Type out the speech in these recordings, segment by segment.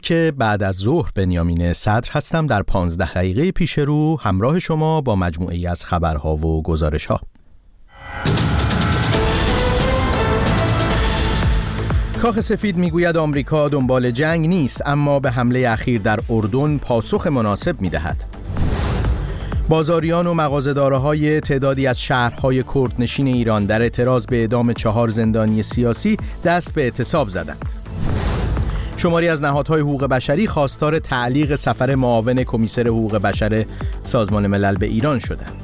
که بعد از ظهر بنیامین صدر هستم در 15 دقیقه پیش رو همراه شما با مجموعه‌ای از خبرها و گزارش‌ها. کاخ سفید میگوید آمریکا دنبال جنگ نیست، اما به حمله اخیر در اردن پاسخ مناسب میدهد. بازاریان و مغازه‌دارهای تعدادی از شهرهای کردنشین ایران در اعتراض به اعدام 4 زندانی سیاسی دست به اعتصاب زدند. شماری از نهادهای حقوق بشری خواستار تعلیق سفر معاون کمیسر حقوق بشر سازمان ملل به ایران شدند.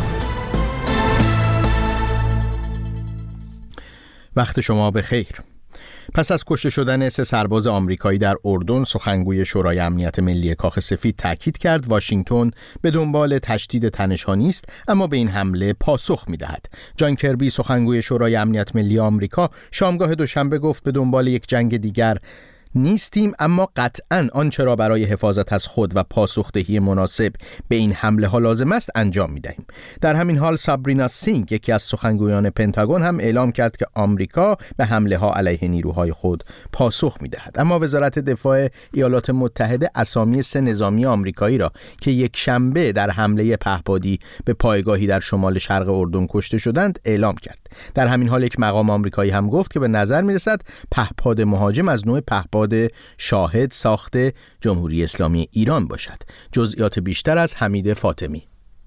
وقت شما بخیر. پس از کشته شدن 3 سرباز آمریکایی در اردن، سخنگوی شورای امنیت ملی کاخ سفید تاکید کرد واشنگتن به دنبال تشدید تنش‌ها نیست، اما به این حمله پاسخ می‌دهد. جان کربی، سخنگوی شورای امنیت ملی آمریکا، شامگاه دوشنبه گفت به دنبال یک جنگ دیگر نیستیم، اما قطعاً آنچه را برای حفاظت از خود و پاسخدهی مناسب به این حمله ها لازم است انجام می‌دهیم. در همین حال سابرینا سینگ، یکی از سخنگویان پنتاگون، هم اعلام کرد که آمریکا به حمله ها علیه نیروهای خود پاسخ می‌دهد. اما وزارت دفاع ایالات متحده اسامی 3 نظامی آمریکایی را که یک شنبه در حمله پهپادی به پایگاهی در شمال شرق اردن کشته شدند اعلام کرد. در همین حال یک مقام آمریکایی هم گفت که به نظر می‌رسد پهپاد مهاجم از نوع پهپاد شاهد ساخت جمهوری اسلامی ایران باشد. جزئیات بیشتر از حمید فاطمی.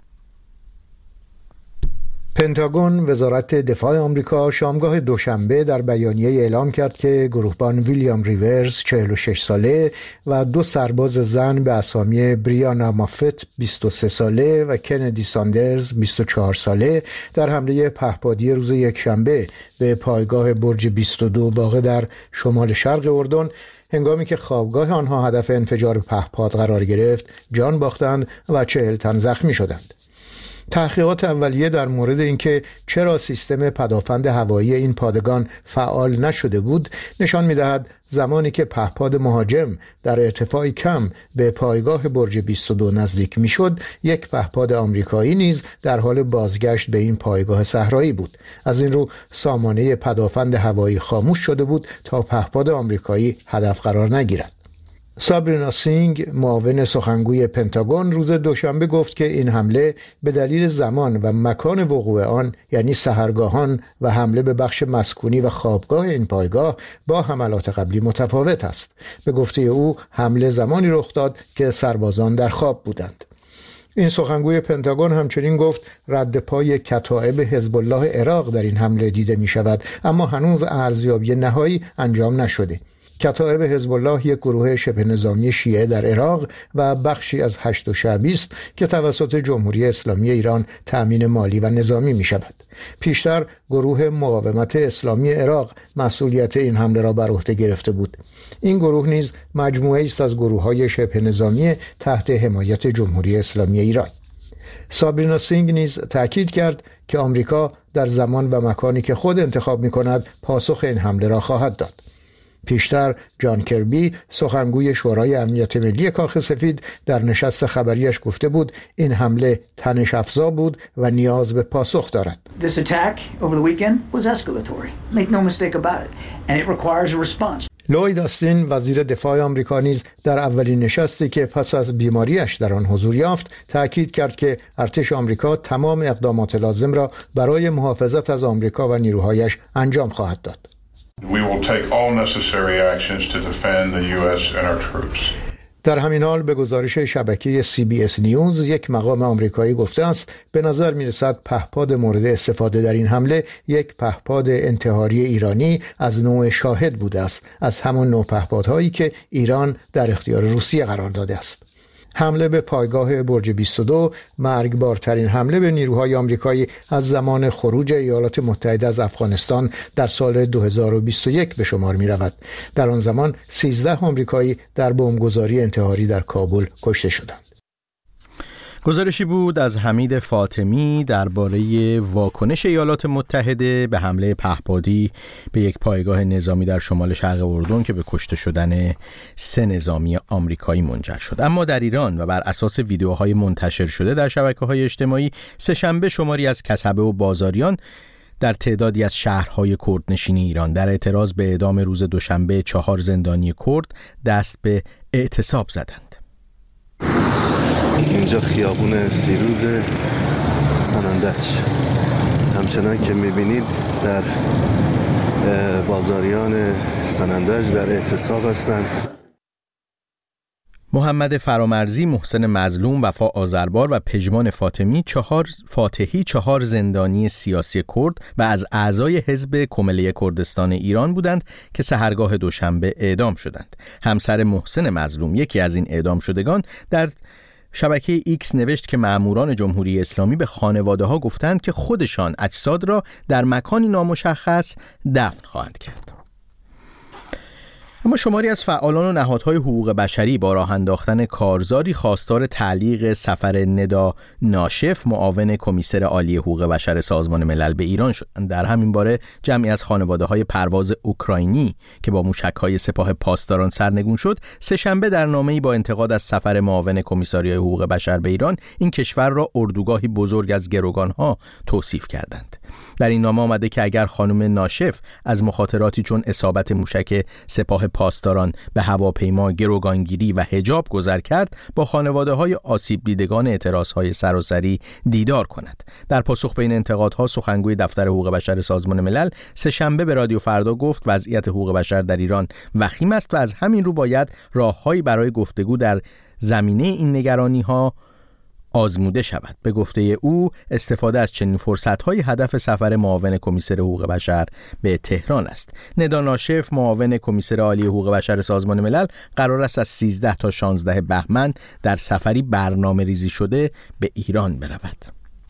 پنتاگون، وزارت دفاع آمریکا، شامگاه دوشنبه در بیانیه اعلام کرد که گروهبان ویلیام ریورز 46 ساله و 2 سرباز زن به اسامی بریانا مافت 23 ساله و کندی ساندرز 24 ساله در حمله پهپادی روز یکشنبه به پایگاه برج 22 واقع در شمال شرق اردن، هنگامی که خوابگاه آنها هدف انفجار پهپاد قرار گرفت، جان باختند و 40 تن زخمی شدند. تحقیقات اولیه در مورد اینکه چرا سیستم پدافند هوایی این پادگان فعال نشده بود نشان می‌دهد زمانی که پهپاد مهاجم در ارتفاعی کم به پایگاه برج 22 نزدیک میشد، یک پهپاد آمریکایی نیز در حال بازگشت به این پایگاه صحرایی بود. از این رو سامانه پدافند هوایی خاموش شده بود تا پهپاد آمریکایی هدف قرار نگیرد. سابرینا سینگ، معاون سخنگوی پنتاگون، روز دوشنبه گفت که این حمله به دلیل زمان و مکان وقوع آن، یعنی سحرگاهان و حمله به بخش مسکونی و خوابگاه این پایگاه، با حملات قبلی متفاوت است. به گفته او حمله زمانی رخ داد که سربازان در خواب بودند. این سخنگوی پنتاگون همچنین گفت رد پای کتائب حزب الله عراق در این حمله دیده می شود، اما هنوز ارزیابی نهایی انجام نشده. کتائب حزب الله یک گروه شبه نظامی شیعه در عراق و بخشی از هشت شعبی است که توسط جمهوری اسلامی ایران تأمین مالی و نظامی می شود. پیشتر گروه مقاومت اسلامی عراق مسئولیت این حمله را بر عهده گرفته بود. این گروه نیز مجموعه است از گروه‌های شبه نظامی تحت حمایت جمهوری اسلامی ایران. سابرینا سینگ نیز تأکید کرد که آمریکا در زمان و مکانی که خود انتخاب می‌کند پاسخ این حمله را خواهد داد. پیشتر جان کربی، سخنگوی شورای امنیت ملی کاخ سفید، در نشست خبریش گفته بود این حمله تنش افزا بود و نیاز به پاسخ دارد. This attack over the weekend was escalatory. Make no mistake about it. And it requires a response. لوید آستین، وزیر دفاع آمریکا، نیز در اولین نشستی که پس از بیماریش در آن حضور یافت تأکید کرد که ارتش آمریکا تمام اقدامات لازم را برای محافظت از آمریکا و نیروهایش انجام خواهد داد. We will take all necessary actions to defend the U.S. and our troops. در همین حال به گزارش شبکه CBS نیوز، یک مقام آمریکایی گفته است به نظر می‌رسد پهپاد مورد استفاده در این حمله یک پهپاد انتحاری ایرانی از نوع شاهد بوده است، از همان نوع پهپادهایی که ایران در اختیار روسیه قرار داده است. حمله به پایگاه برج 22 مرگبارترین حمله به نیروهای آمریکایی از زمان خروج ایالات متحده از افغانستان در سال 2021 به شمار می رود. در آن زمان 13 آمریکایی در بمبگذاری انتحاری در کابل کشته شدند. گزارشی بود از حمید فاطمی درباره واکنش ایالات متحده به حمله پهپادی به یک پایگاه نظامی در شمال شرق اردن که به کشته شدن 3 نظامی آمریکایی منجر شد. اما در ایران و بر اساس ویدیوهای منتشر شده در شبکه‌های اجتماعی، سه‌شنبه شماری از کسبه و بازاریان در تعدادی از شهرهای کردنشین ایران در اعتراض به اعدام روز دوشنبه 4 زندانی کرد دست به اعتصاب زدند. اینجا خیابون سیروز سنندج، همچنان که میبینید در بازاریان سنندج در اعتصاب هستند. محمد فرامرزی، محسن مظلوم، وفا آذربار و پژمان فاتحی 4 زندانی سیاسی کرد و از اعضای حزب کمله کردستان ایران بودند که سحرگاه دوشنبه اعدام شدند. همسر محسن مظلوم، یکی از این اعدام شدگان، در شبکه ایکس نوشت که مأموران جمهوری اسلامی به خانواده ها گفتند که خودشان اجساد را در مکانی نامشخص دفن خواهند کرد. اما شماری از فعالان و نهادهای حقوق بشری با راه انداختن کارزاری خواستار تعلیق سفر ندا ناشف، معاون کمیسر عالی حقوق بشر سازمان ملل به ایران شدند. در همین باره جمعی از خانواده‌های پرواز اوکراینی که با موشک‌های سپاه پاسداران سرنگون شد، سه‌شنبه در نامه‌ای با انتقاد از سفر معاون کمیساریای حقوق بشر به ایران این کشور را اردوگاهی بزرگ از گروگان‌ها توصیف کردند. در این نامه آمده که اگر خانم ناشف از مخاطراتی چون اصابت موشک سپاه پاسداران به هواپیما، گروگانگیری و حجاب گذر کرد، با خانواده‌های آسیب دیدگان اعتراض‌های سراسری دیدار کند. در پاسخ به این انتقادها سخنگوی دفتر حقوق بشر سازمان ملل سه‌شنبه به رادیو فردا گفت وضعیت حقوق بشر در ایران وخیم است و از همین رو باید راه‌هایی برای گفتگو در زمینه این نگرانی‌ها آزموده شود. به گفته او استفاده از چنین فرصت‌های هدف سفر معاون کمیسر حقوق بشر به تهران است. ندا ناشف، معاون کمیسر عالی حقوق بشر سازمان ملل، قرار است از 13 تا 16 بهمن در سفری برنامه‌ریزی شده به ایران برود.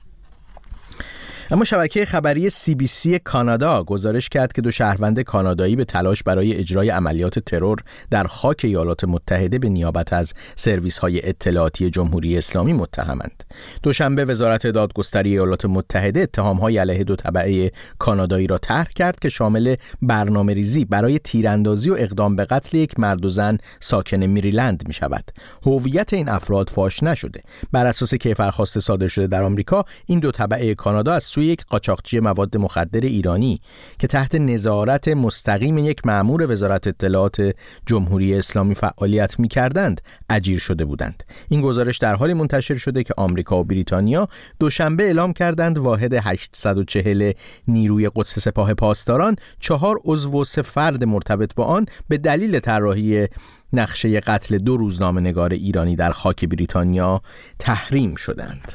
اما شبکه خبری CBC کانادا گزارش کرد که 2 شهروند کانادایی به تلاش برای اجرای عملیات ترور در خاک ایالات متحده به نیابت از سرویس‌های اطلاعاتی جمهوری اسلامی متهمند. دوشنبه وزارت دادگستری ایالات متحده اتهام‌های علیه 2 تبعه کانادایی را طرح کرد که شامل برنامه‌ریزی برای تیراندازی و اقدام به قتل یک مرد و زن ساکن مریلند می‌شود. هویت این افراد فاش نشده. بر اساس کیفرخواست صادر شده در آمریکا، این 2 تبعه کانادا از سوی یک قاچاقچی مواد مخدر ایرانی که تحت نظارت مستقیم یک مأمور وزارت اطلاعات جمهوری اسلامی فعالیت می‌کردند اجیر شده بودند. این گزارش در حالی منتشر شده که آمریکا و بریتانیا دوشنبه اعلام کردند واحد 840 نیروی قدس سپاه پاسداران 4 عضو و 3 فرد مرتبط با آن به دلیل طراحی نقشه قتل 2 روزنامه‌نگار ایرانی در خاک بریتانیا تحریم شدند.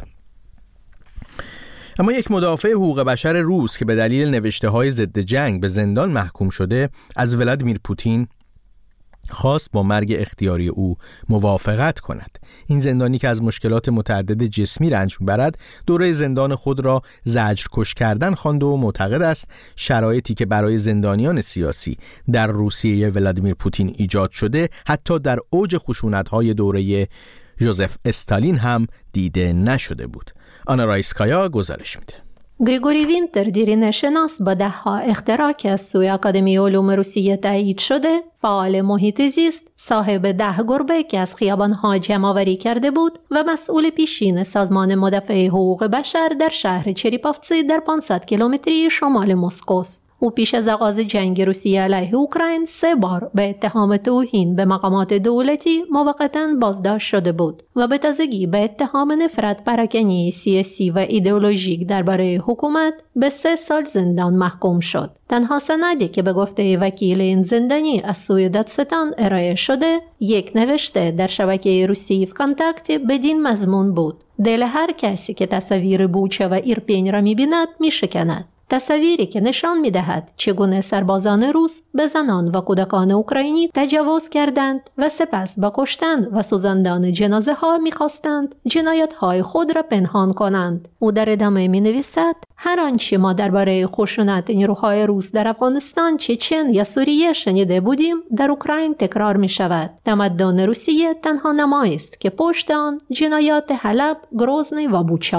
اما یک مدافع حقوق بشر روس که به دلیل نوشته‌های ضد جنگ به زندان محکوم شده از ولادیمیر پوتین خواست با مرگ اختیاری او موافقت کند. این زندانی که از مشکلات متعدد جسمی رنج می‌برد، دوره زندان خود را زجرکش کردن خوانده و معتقد است شرایطی که برای زندانیان سیاسی در روسیه ولادیمیر پوتین ایجاد شده حتی در اوج خشونت‌های دوره ژوزف استالین هم دیده نشده بود. آنا رایسکایا گزارش میده. گریگوری وینتر، دیرینه شناس با 10 اختراع که از سوی اکادمی علوم روسیه تایید شده، فعال محیط زیست، صاحب 10 گربه که از خیابان‌ها جمع‌آوری کرده بود و مسئول پیشین سازمان مدافع حقوق بشر در شهر چریپافسی در 500 کیلومتری شمال مسکو است. او پیش از آغاز جنگ روسیه علیه اوکراین 3 بار به اتهام توهین به مقامات دولتی موقتاً بازداشت شده بود و به تازگی به اتهام نفرت پراکنی سیاسی و ایدئولوژیک درباره حکومت به 3 سال زندان محکوم شد. تنها سندی که به گفته وکیل این زندانی از سوی دادستان ارائه شده، یک نوشته در شبکه روسی وکانتاکت بدین مضمون بود: دل هر کسی که تصویر بوچه و ایرپین را می‌بیند می‌شکند. تصویری که نشان می‌دهد چگونه سربازان روس به زنان و کودکان اوکراینی تجاوز کردند و سپس با کشتن و سوزاندن جنازه‌ها می‌خواستند جنایت‌های خود را پنهان کنند. او در ادامه می‌نویسد: هر آنچه ما درباره خشونت نیروهای روس در افغانستان، چچن یا سوریه شنیده بودیم در اوکراین تکرار می‌شود. تمدن روسیه تنها نمایی است که پشت آن جنایات حلب، گروزنی و بوچه است.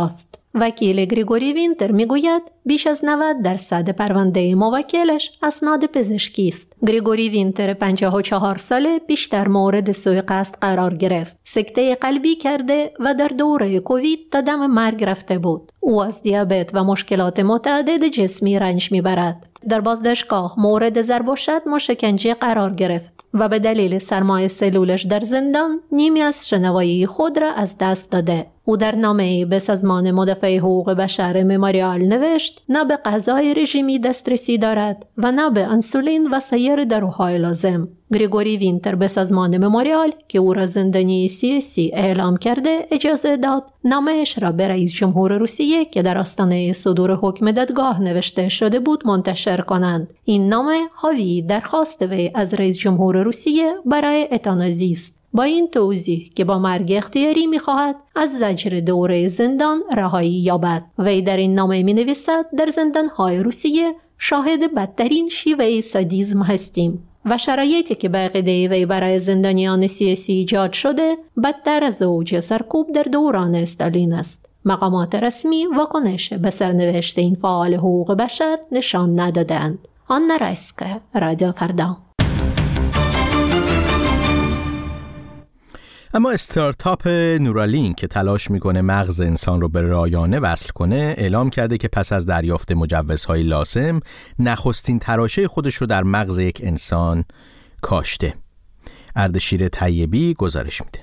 وکیل گریگوری وینتر میگوید بیش از 90% پرونده موکلش اسناد پزشکی است. گریگوری وینتر 54 ساله بیشتر مورد سوء قصد قرار گرفت. سکته قلبی کرده و در دوره کووید تا دم مرگ رفته بود. او از دیابت و مشکلات متعدد جسمی رنج میبرد. در بازداشتگاه مورد ضرب و شتم و شکنجه قرار گرفت و به دلیل سرمای سلولش در زندان نیمی از شنوایی خود را از دست داده. او در نامه‌ای به سازمان مدافع حقوق بشر مموریال نوشت نه به غذای رژیمی دسترسی دارد و نه به انسولین و سایر داروهای لازم. گریگوری وینتر به سازمان مموریال که او را زندانی سیاسی اعلام کرده اجازه داد نامه‌اش را به رئیس جمهور روسیه که در آستانه صدور حکم دادگاه نوشته شده بود منتشر کنند. این نامه حاوی درخواست وی از رئیس جمهور روسیه برای اتانازی است. با این توضیح که با مرگ اختیاری می‌خواهد از زجر دوره زندان رهایی یابد. وی در این نامه می‌نویسد در زندان‌های روسیه شاهد بدترین شیوه سادیسم هستیم و شرایطی که به عقیده وی برای زندانیان سیاسی ایجاد شده بدتر از اوج سرکوب در دوران استالین است. مقامات رسمی واکنش به سرنوشت این فعال حقوق بشر نشان ندادند. آنا رایسکا، رادیو فردا. اما استارتاپ نورالینک که تلاش میکنه مغز انسان رو به رایانه وصل کنه اعلام کرده که پس از دریافت مجوزهای لازم نخستین تراشه خودش رو در مغز یک انسان کاشته. اردشیر طیبی گزارش میده.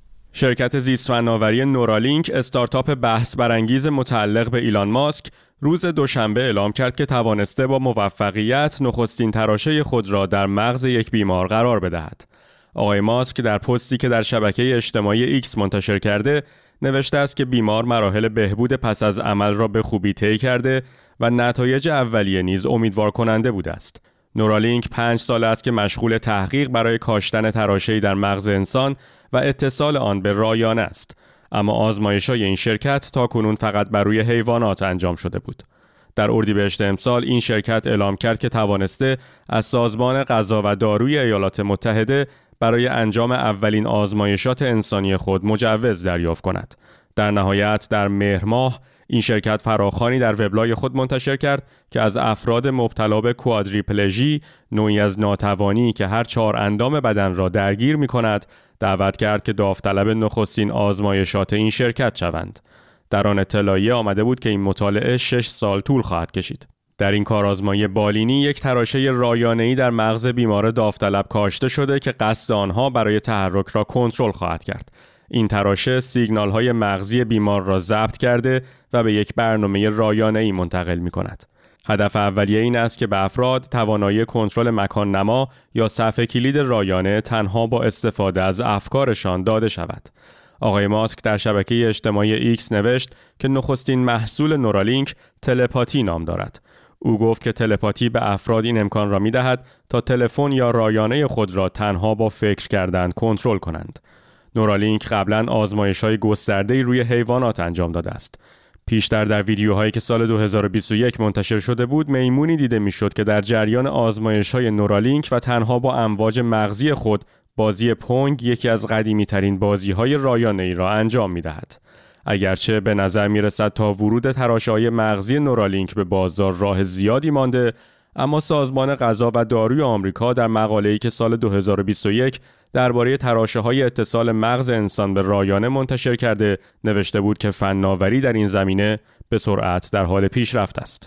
شرکت زیست‌فناوری نورالینک، استارتاپ بحث برانگیز متعلق به ایلان ماسک، روز دوشنبه اعلام کرد که توانسته با موفقیت نخستین تراشه خود را در مغز یک بیمار قرار بدهد. آقای ماسک در پستی که در شبکه اجتماعی ایکس منتشر کرده نوشته است که بیمار مراحل بهبود پس از عمل را به خوبی طی کرده و نتایج اولیه نیز امیدوار کننده بوده است. نورالینک 5 سال است که مشغول تحقیق برای کاشتن تراشه‌ای در مغز انسان و اتصال آن به رایانه است، اما آزمایش‌های این شرکت تاکنون فقط بر روی حیوانات انجام شده بود. در اردیبهشت امسال این شرکت اعلام کرد که توانسته از سازمان غذا و داروی ایالات متحده برای انجام اولین آزمایشات انسانی خود مجوز دریافت کند. در نهایت در مهر ماه این شرکت فراخوانی در وبلاگ خود منتشر کرد که از افراد مبتلا به کوادریپلژی، نوعی از ناتوانی که هر 4 اندام بدن را درگیر می کند، دعوت کرد که داوطلب نخستین آزمایشات این شرکت شوند. در آن اطلاعیه آمده بود که این مطالعه 6 سال طول خواهد کشید. در این کارآزمایی بالینی یک تراشه رایانه‌ای در مغز بیمار داوطلب کاشته شده که قصد آنها برای تحرک را کنترل خواهد کرد. این تراشه سیگنال‌های مغزی بیمار را ضبط کرده و به یک برنامه رایانه‌ای منتقل می‌کند. هدف اولیه این است که به افراد توانایی کنترل مکان نما یا صفحه کلید رایانه تنها با استفاده از افکارشان داده شود. آقای ماسک در شبکه اجتماعی ایکس نوشت که نخستین محصول نورالینک تلپاتی نام دارد. او گفت که تلپاتی به افراد این امکان را می‌دهد تا تلفن یا رایانه خود را تنها با فکر کردن کنترل کنند. نورالینک قبلا آزمایش‌های گسترده‌ای روی حیوانات انجام داده است. پیشتر در ویدیوهایی که سال 2021 منتشر شده بود، میمونی دیده می‌شد که در جریان آزمایش‌های نورالینک و تنها با امواج مغزی خود بازی پونگ، یکی از قدیمی‌ترین بازی‌های رایانه‌ای را انجام می‌دهد. اگرچه به نظر می‌رسد تا ورود تراشه‌های مغزی نورالینک به بازار راه زیادی مانده، اما سازمان غذا و داروی آمریکا در مقاله‌ای که سال 2021 درباره تراشه‌های اتصال مغز انسان به رایانه منتشر کرده نوشته بود که فناوری در این زمینه به سرعت در حال پیشرفت است.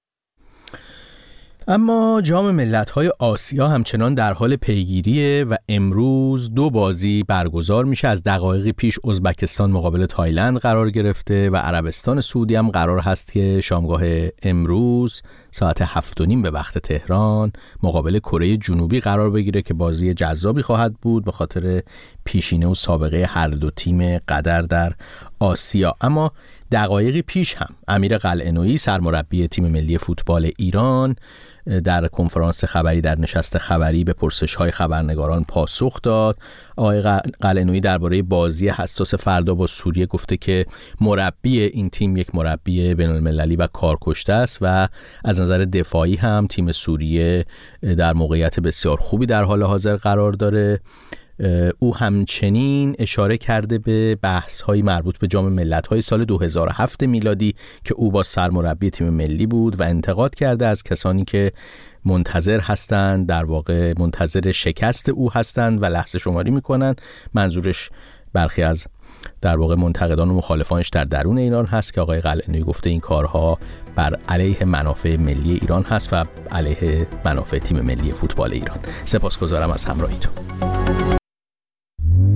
اما جام ملت‌های آسیا همچنان در حال پیگیریه و امروز 2 بازی برگزار میشه. از دقایقی پیش ازبکستان مقابل تایلند قرار گرفته و عربستان سعودی هم قرار هست که شامگاه امروز ساعت 7:30 به وقت تهران مقابل کره جنوبی قرار بگیره که بازی جذابی خواهد بود به خاطر پیشینه و سابقه هر دو تیم قطر در آسیا. اما دقایقی پیش هم امیر قلعه‌نویی سرمربی تیم ملی فوتبال ایران در کنفرانس خبری در نشست خبری به پرسش‌های خبرنگاران پاسخ داد. آقای قلعه‌نویی درباره بازی حساس فردا با سوریه گفته که مربی این تیم یک مربی بین‌المللی و کارکشته است و از نظر دفاعی هم تیم سوریه در موقعیت بسیار خوبی در حال حاضر قرار داره. او همچنین اشاره کرده به بحث‌های مربوط به جام ملت‌های سال 2007 میلادی که او با سرمربی تیم ملی بود و انتقاد کرده از کسانی که منتظر هستند، در واقع منتظر شکست او هستند و لحظه شماری میکنند. منظورش برخی از در واقع منتقدان و مخالفانش در درون ایران هست که آقای قلعه‌نویی گفته این کارها بر علیه منافع ملی ایران هست و علیه منافع تیم ملی فوتبال ایران. سپاسگزارم از همراهیتون.